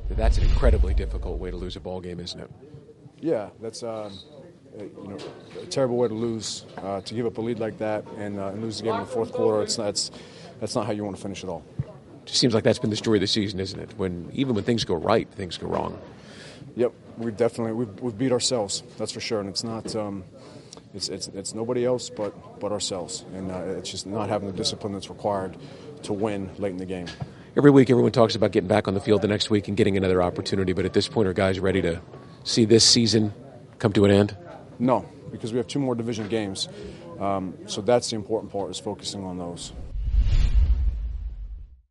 That's an incredibly difficult way to lose a ball game, isn't it? Yeah, that's a terrible way to lose. To give up a lead like that and lose the game in the fourth quarter, that's not how you want to finish at all. It seems like that's been the story of the season, isn't it? Even when things go right, things go wrong. Yep, we've beat ourselves. That's for sure, and it's not. It's nobody else but ourselves, and it's just not having the discipline that's required to win late in the game. Every week, everyone talks about getting back on the field the next week and getting another opportunity, but at this point, are guys ready to see this season come to an end? No, because we have 2 more division games, so that's the important part, is focusing on those.